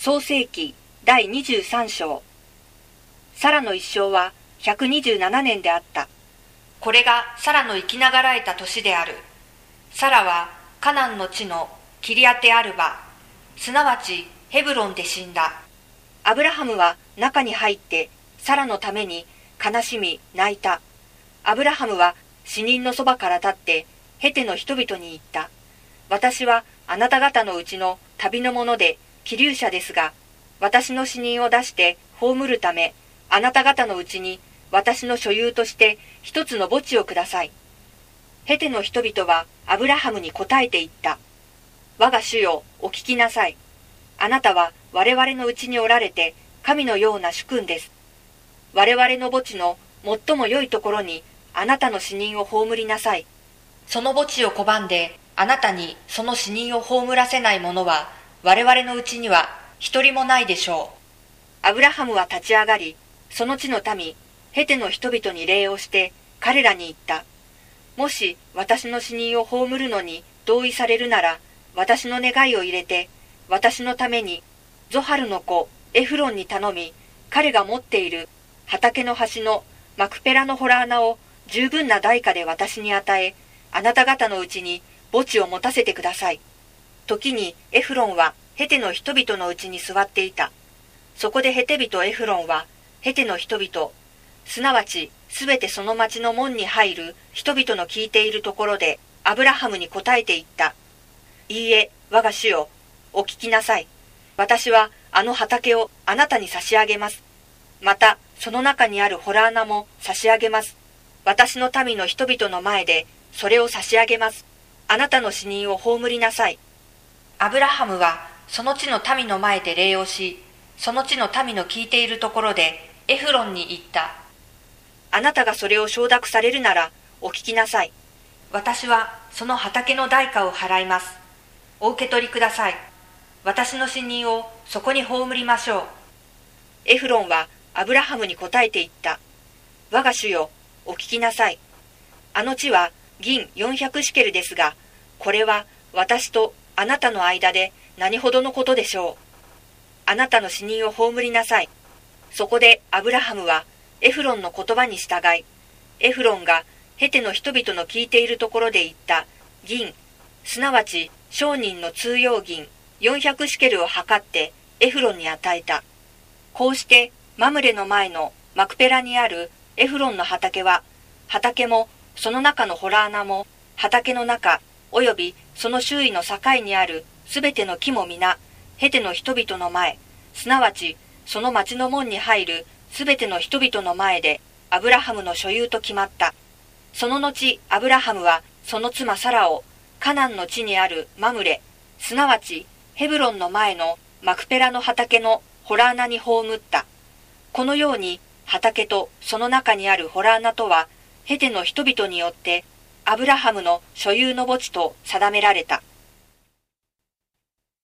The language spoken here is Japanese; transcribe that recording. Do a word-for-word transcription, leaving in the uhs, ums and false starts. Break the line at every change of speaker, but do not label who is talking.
創世記第にじゅうさん章。サラの一生はひゃくにじゅうななねんであった。これがサラの生きながらえた年である。サラはカナンの地のキリアテアルバ、すなわちヘブロンで死んだ。アブラハムは中に入ってサラのために悲しみ泣いた。アブラハムは死人のそばから立ってヘテの人々に言った。私はあなた方のうちの旅の者で寄留者ですが、私の死人を出して葬るため、あなた方のうちに私の所有として一つの墓地をください。ヘテの人々はアブラハムに答えて言った。我が主よ、お聞きなさい。あなたは我々のうちにおられて神のような主君です。我々の墓地の最も良いところにあなたの死人を葬りなさい。その墓地を拒んであなたにその死人を葬らせない者は我々のうちには一人もないでしょう。アブラハムは立ち上がり、その地の民、ヘテの人々に礼をして彼らに言った。もし私の死人を葬るのに同意されるなら、私の願いを入れて、私のためにゾハルの子エフロンに頼み、彼が持っている畑の端のマクペラの洞穴を十分な代価で私に与え、あなた方のうちに墓地を持たせてください。時にエフロンはヘテの人々のうちに座っていた。そこでヘテ人エフロンはヘテの人々、すなわちすべてその町の門に入る人々の聞いているところでアブラハムに答えて言った。いいえ、我が主よ、お聞きなさい。私はあの畑をあなたに差し上げます。またその中にある洞穴も差し上げます。私の民の人々の前でそれを差し上げます。あなたの死人を葬りなさい。アブラハムはその地の民の前で礼をし、その地の民の聞いているところでエフロンに言った。あなたがそれを承諾されるならお聞きなさい。私はその畑の代価を払います。お受け取りください。私の死人をそこに葬りましょう。エフロンはアブラハムに答えて言った。我が主よ、お聞きなさい。あの地は銀よんひゃくシケルですが、これは私とあなたの間で何ほどのことでしょう。あなたの死人を葬りなさい。そこでアブラハムはエフロンの言葉に従い、エフロンがヘテの人々の聞いているところで言った銀、すなわち商人の通用銀よんひゃくシケルを測ってエフロンに与えた。こうしてマムレの前のマクペラにあるエフロンの畑は、畑もその中の洞穴も、畑の中およびその周囲の境にあるすべての木も皆、ヘテの人々の前、すなわちその町の門に入るすべての人々の前でアブラハムの所有と決まった。その後アブラハムはその妻サラをカナンの地にあるマムレ、すなわちヘブロンの前のマクペラの畑の洞穴に葬った。このように畑とその中にある洞穴とはヘテの人々によってアブラハムの所有の墓地と定められた。